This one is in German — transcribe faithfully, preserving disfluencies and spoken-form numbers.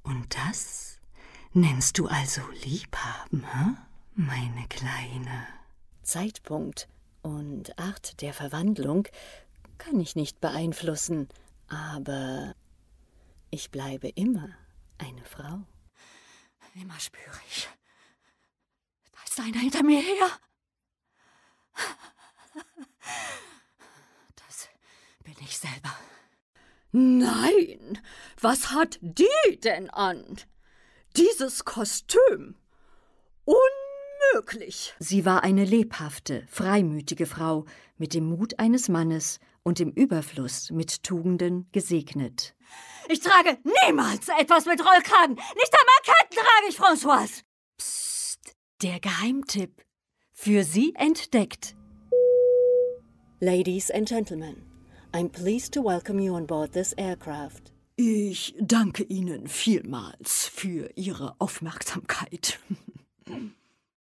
Und das nennst du also Liebhaben, hä? Meine Kleine. Zeitpunkt und Art der Verwandlung kann ich nicht beeinflussen, aber ich bleibe immer eine Frau. Immer spüre ich. Da ist einer hinter mir her. Das bin ich selber. Nein, was hat die denn an? Dieses Kostüm. Unmöglich. Sie war eine lebhafte, freimütige Frau mit dem Mut eines Mannes und dem Überfluss mit Tugenden gesegnet. Ich trage niemals etwas mit Rollkragen. Nicht einmal Ketten trage ich, Françoise. Psst, der Geheimtipp. Für Sie entdeckt. Ladies and Gentlemen, I'm pleased to welcome you on board this aircraft. Ich danke Ihnen vielmals für Ihre Aufmerksamkeit.